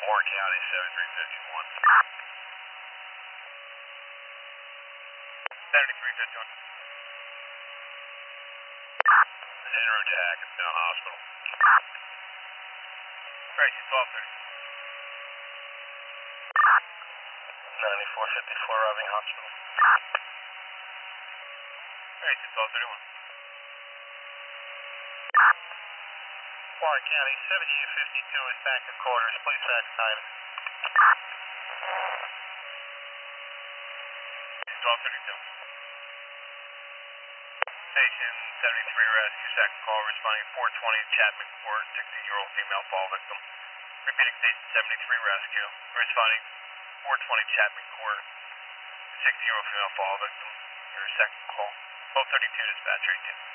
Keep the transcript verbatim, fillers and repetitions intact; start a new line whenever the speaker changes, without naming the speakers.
Warren County, seventy-three fifty-one. seventy-three fifty-one. En route to Hackettstown Hospital. Tracy, twelve thirty. ninety-four fifty-four, arriving hospital. Tracy, twelve thirty-one. Warren County, seventy-eight fifty-two is back to quarters. Please fax time. twelve thirty-two. Station seventy-three rescue, second call, responding four twenty Chapman Court, sixteen-year-old female fall victim. Repeating station seventy-three rescue, responding four twenty Chapman Court, sixteen-year-old female fall victim. Your second call. twelve thirty-two dispatch, right?